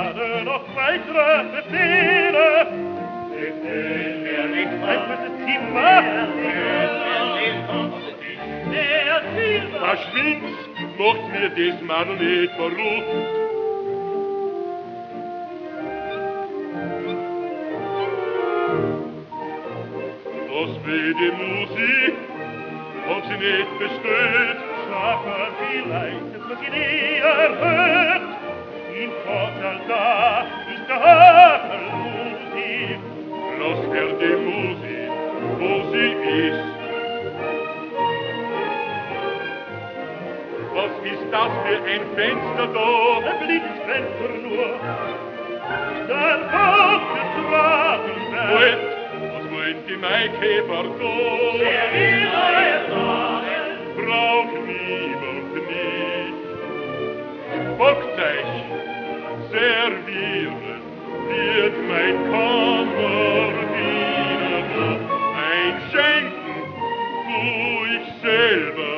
gerade noch weitere Befehle. Befehl mir nicht einfach das Zimmer. Verschwind, macht mir das Mann nicht verrückt. Was will die Musik? Ob sie nicht besteht, Sache vielleicht, dass man sie näher hört. Im Vorteil da ist der Hagelmusik. Lass er die Musik, wo sie ist. Was ist das für ein Fenster da? Ein Blitzfenster nur. Der Kopf des Wagenberg. Was wollen die Maikäfer da? Wer will euer sagen? Braucht niemand nicht. Folgt euch, servieren wird mein Kammerdiener ein Schenken, tu ich selber.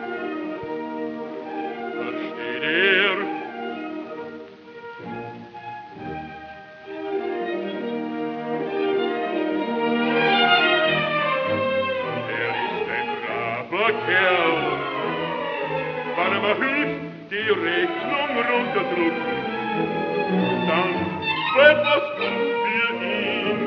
Versteht er? Er ist ein braver Kerl. Wann er mir hilft, die Rechnung runterdrücken, dann wird was gut für ihn.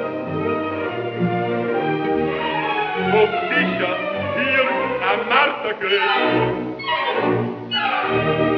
Ob sicher hier am Martergeld